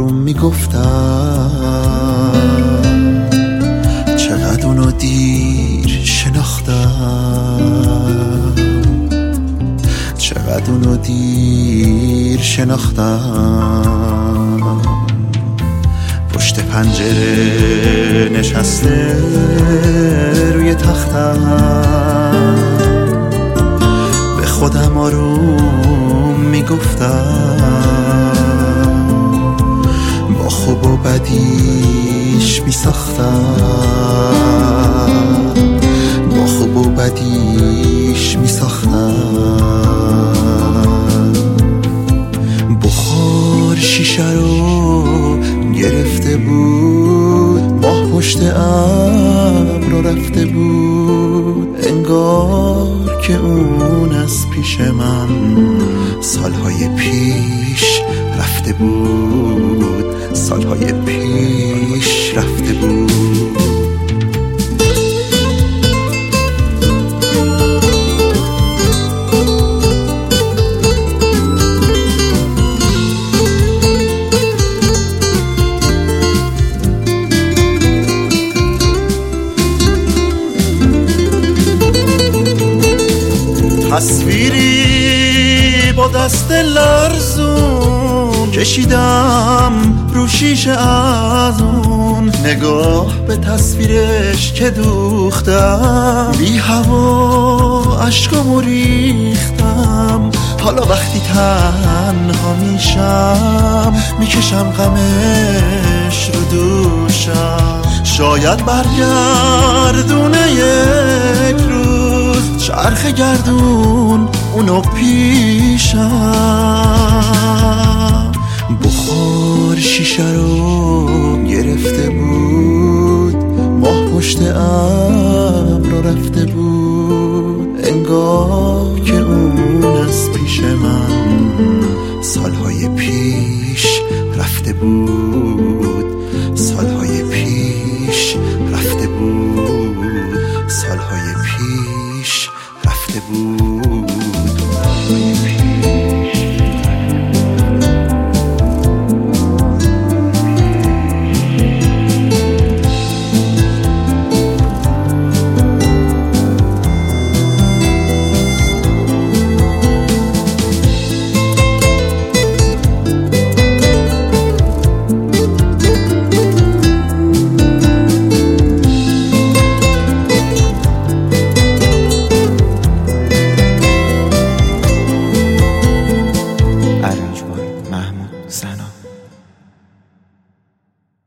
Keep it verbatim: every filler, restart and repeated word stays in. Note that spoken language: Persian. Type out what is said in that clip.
آروم میگفتم، چقدر اونو دیر شناختم، چقدر اونو دیر شناختم. پشت پنجره نشسته روی تختم، به خودم آروم میگفتم، با خوب و بدیش میساختم، با خوب و بدیش میساختم. بخار شیشه رو گرفته بود، ماه پشت ابر رو رفته بود، انگار که اون از پیش من سالهای پیش رفته بود، سالهای پیش رفته بود. تصویری با دست لرزون کشیدم رو شیشه از اون، نگاه به تصویرش که دوختم، بی هوا عشقامو ریختم. حالا وقتی تنها میشم میکشم غمش رو دوشم، شاید برگردونه یک روز چرخ گردون اونو پیشم. بخار شیشه رو گرفته بود، ماه پشت ابر رو رفته بود، انگار که اون از پیش من سالهای پیش رفته بود.